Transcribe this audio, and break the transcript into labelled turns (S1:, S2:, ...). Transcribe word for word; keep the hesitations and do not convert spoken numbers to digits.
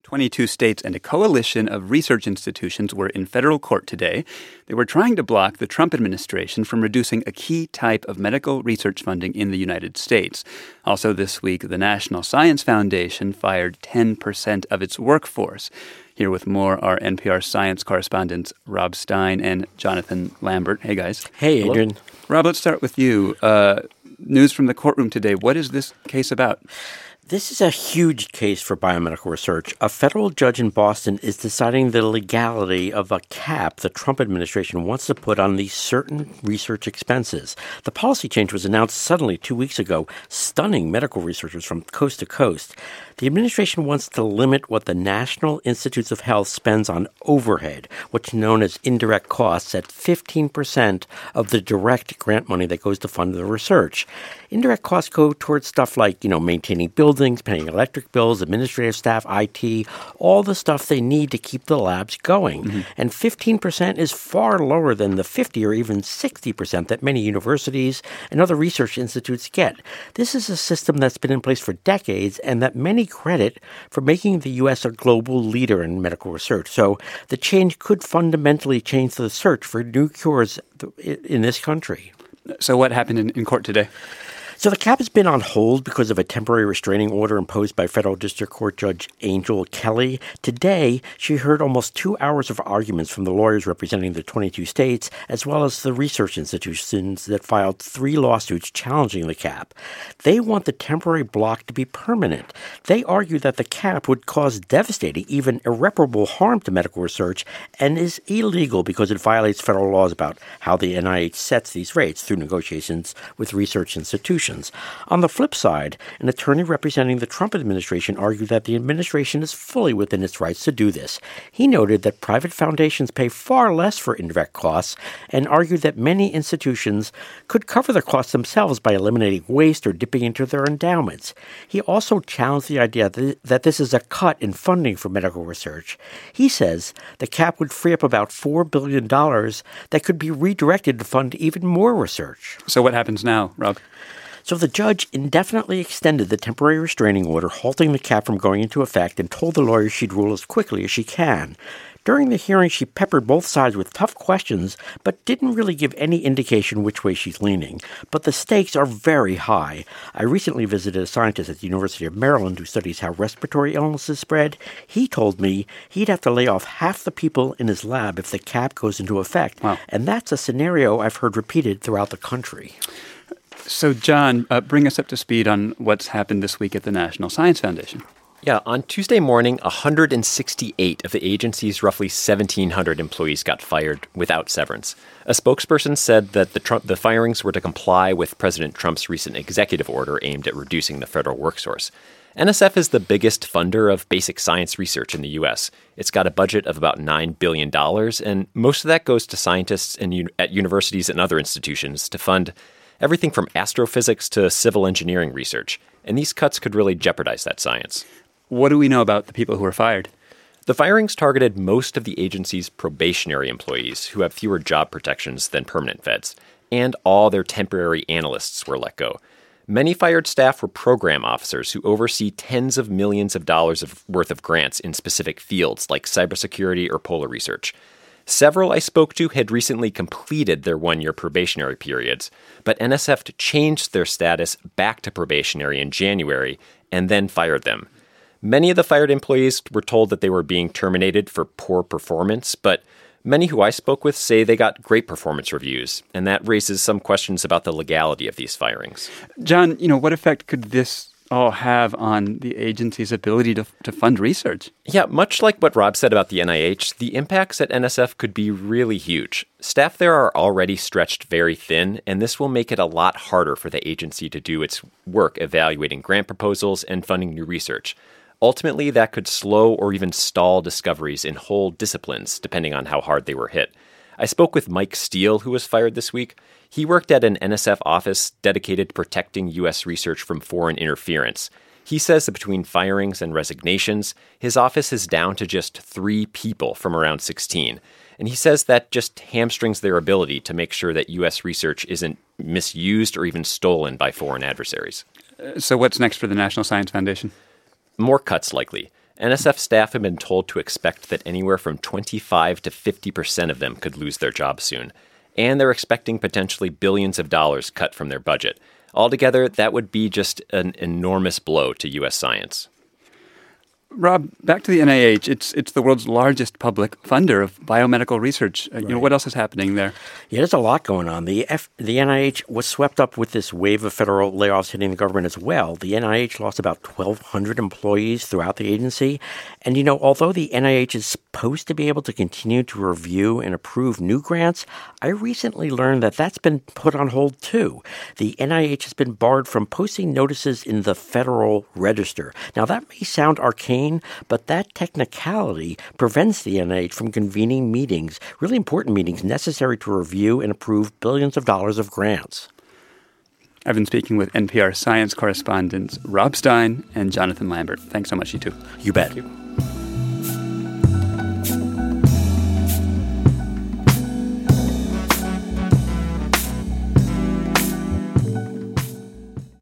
S1: twenty-two states and a coalition of research institutions were in federal court today. They were trying to block the Trump administration from reducing a key type of medical research funding in the United States. Also this week, the National Science Foundation fired ten percent of its workforce. Here with more are N P R science correspondents Rob Stein and Jonathan Lambert. Hey, guys.
S2: Hey, Adrian.
S1: Hello. Rob, let's start with you. Uh, news from the courtroom today. What is this case about?
S2: This is a huge case for biomedical research. A federal judge in Boston is deciding the legality of a cap the Trump administration wants to put on these certain research expenses. The policy change was announced suddenly two weeks ago, stunning medical researchers from coast to coast. The administration wants to limit what the National Institutes of Health spends on overhead, what's known as indirect costs, at fifteen percent of the direct grant money that goes to fund the research. Indirect costs go towards stuff like, you know, maintaining buildings, paying electric bills, administrative staff, I T, all the stuff they need to keep the labs going. Mm-hmm. And fifteen percent is far lower than the fifty or even sixty percent that many universities and other research institutes get. This is a system that's been in place for decades and that many credit for making the U S a global leader in medical research. So the change could fundamentally change the search for new cures in this country.
S1: So what happened in, in court today?
S2: So the cap has been on hold because of a temporary restraining order imposed by Federal District Court Judge Angel Kelly. Today, she heard almost two hours of arguments from the lawyers representing the twenty-two states, as well as the research institutions that filed three lawsuits challenging the cap. They want the temporary block to be permanent. They argue that the cap would cause devastating, even irreparable harm to medical research and is illegal because it violates federal laws about how the N I H sets these rates through negotiations with research institutions. On the flip side, an attorney representing the Trump administration argued that the administration is fully within its rights to do this. He noted that private foundations pay far less for indirect costs and argued that many institutions could cover the costs themselves by eliminating waste or dipping into their endowments. He also challenged the idea that this is a cut in funding for medical research. He says the cap would free up about four billion dollars that could be redirected to fund even more research.
S1: So what happens now, Rob?
S2: So the judge indefinitely extended the temporary restraining order, halting the cap from going into effect, and told the lawyers she'd rule as quickly as she can. During the hearing, she peppered both sides with tough questions, but didn't really give any indication which way she's leaning. But the stakes are very high. I recently visited a scientist at the University of Maryland who studies how respiratory illnesses spread. He told me he'd have to lay off half the people in his lab if the cap goes into effect.
S1: Wow.
S2: And that's a scenario I've heard repeated throughout the country.
S1: So, John, uh, bring us up to speed on what's happened this week at the National Science Foundation.
S3: Yeah, on Tuesday morning, one hundred sixty-eight of the agency's roughly seventeen hundred employees got fired without severance. A spokesperson said that the Trump, the firings were to comply with President Trump's recent executive order aimed at reducing the federal workforce. N S F is the biggest funder of basic science research in the U S. It's got a budget of about nine billion dollars, and most of that goes to scientists in, at universities and other institutions to fund everything from astrophysics to civil engineering research. And these cuts could really jeopardize that science.
S1: What do we know about the people who were fired?
S3: The firings targeted most of the agency's probationary employees, who have fewer job protections than permanent feds, and all their temporary analysts were let go. Many fired staff were program officers who oversee tens of millions of dollars of worth of grants in specific fields like cybersecurity or polar research. Several I spoke to had recently completed their one-year probationary periods, but N S F changed their status back to probationary in January and then fired them. Many of the fired employees were told that they were being terminated for poor performance, but many who I spoke with say they got great performance reviews, and that raises some questions about the legality of these firings.
S1: John, you know, what effect could this all have on the agency's ability to to fund research?
S3: Yeah, much like what Rob said about the N I H, the impacts at N S F could be really huge. Staff there are already stretched very thin, and this will make it a lot harder for the agency to do its work evaluating grant proposals and funding new research. Ultimately, that could slow or even stall discoveries in whole disciplines, depending on how hard they were hit. I spoke with Mike Steele, who was fired this week. He worked at an N S F office dedicated to protecting U S research from foreign interference. He says that between firings and resignations, his office is down to just three people from around sixteen. And he says that just hamstrings their ability to make sure that U S research isn't misused or even stolen by foreign adversaries.
S1: Uh, so what's next for the National Science Foundation?
S3: More cuts likely. N S F staff have been told to expect that anywhere from twenty-five to fifty percent of them could lose their jobs soon. And they're expecting potentially billions of dollars cut from their budget. Altogether, that would be just an enormous blow to U S science.
S1: Rob, back to the N I H. It's it's the world's largest public funder of biomedical research. Uh, right. You know, what else is happening there?
S2: Yeah, there's a lot going on. The F, the N I H was swept up with this wave of federal layoffs hitting the government as well. The N I H lost about twelve hundred employees throughout the agency. And, you know, although the N I H is supposed to be able to continue to review and approve new grants, I recently learned that that's been put on hold, too. The N I H has been barred from posting notices in the Federal Register. Now, that may sound arcane, but that technicality prevents the N I H from convening meetings, really important meetings necessary to review and approve billions of dollars of grants.
S1: I've been speaking with N P R science correspondents Rob Stein and Jonathan Lambert. Thanks so much, you two.
S2: You bet.
S3: Thank you.